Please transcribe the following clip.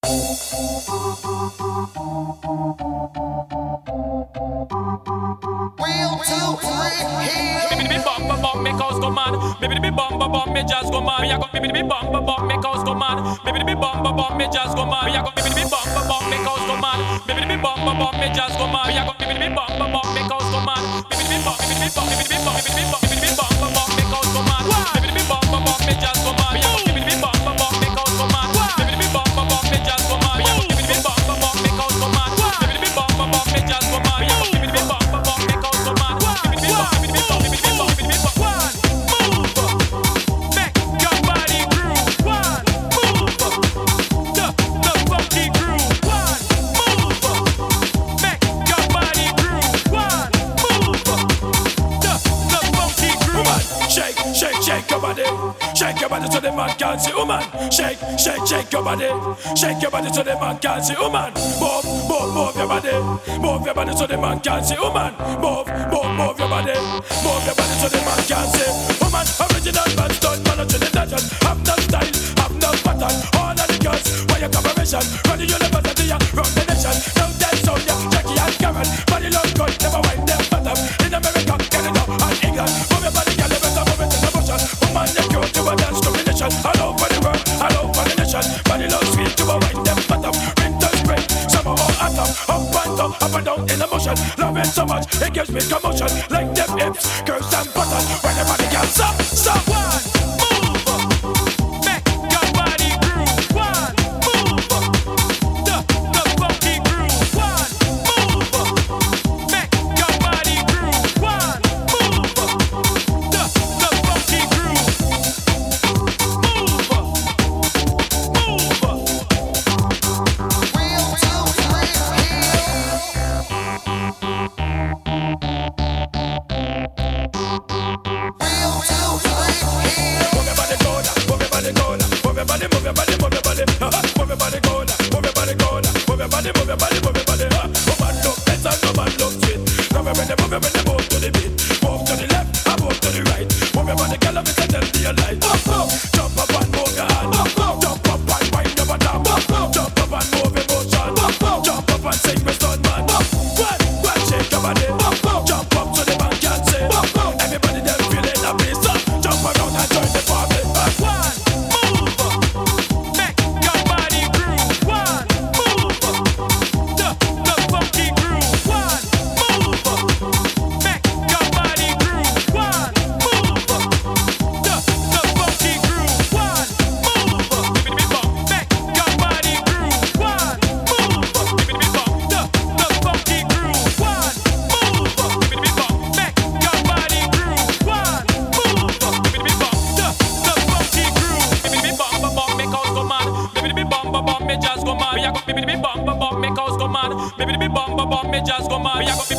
Make house go mad. Maybe the be bum, me jazz go mad. Me a go maybe the be bum, make house go mad. Maybe the be bum, me jazz go mad. Me a go maybe the be bum, make house go mad. Maybe the be bum, me jazz go mad. Me a go maybe the be bum, make house go mad. Maybe the be bum, maybe the be bum, maybe the be bum, maybe the be bum, maybe the be bum, make house go mad. Maybe the be bum, me jazz go mad. Me a go maybe the be bum, make house go mad. Maybe the be bum, me jazz go mad. Me a go maybe the be bum, make house go mad. Maybe the be bum, me jazz go mad. Me a go maybe the be bum, make house go mad. Maybe the be bum, maybe the be bum, maybe the be bum, maybe the be bum. Shake your body so the man can see, woman. Shake your body. Shake your body so the man can see, woman. Move your body. Move your body so the man can see, woman. Move your body. Move your body so the man can see, woman. Original man, stone man, not to the legend. Have no style, have no pattern. All of the girls, why your collaboration? Run the university, run the nation. Now that's so yeah, Jackie and Karen. Body look good, never wind them bottom. In America, Canada, and England. Move your body, girl, you better move it in the motion. Woman, you're cute to a dance combination. All over the world, all over the nation. Body love sweet to a wind them bottom. Winter, spring, summer or autumn. Up and down in the motion. Love it so much, it gives me commotion. Like them hips, curves and buttons. When the body can stop. One, move, make your body groove. One, move, the funky groove. One, move, make your body groove. One, move, the funky groove. Maybe the be bum, make house go mad. Maybe the be bum, me jazz go mad.